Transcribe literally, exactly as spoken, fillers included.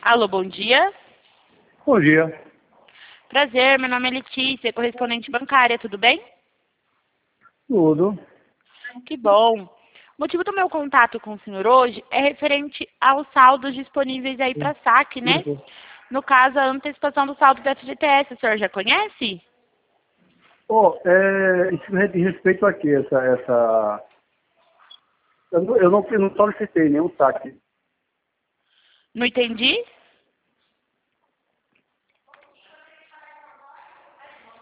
Alô, bom dia. Bom dia. Prazer, meu nome é Letícia, correspondente bancária, tudo bem? Tudo. Que bom. O motivo do meu contato com o senhor hoje é referente aos saldos disponíveis aí para saque, né? No caso, a antecipação do saldo do F G T S, o senhor já conhece? Oh, é, isso diz respeito a quê? Essa, essa... Eu, não, eu não, eu não solicitei nenhum saque. Não entendi?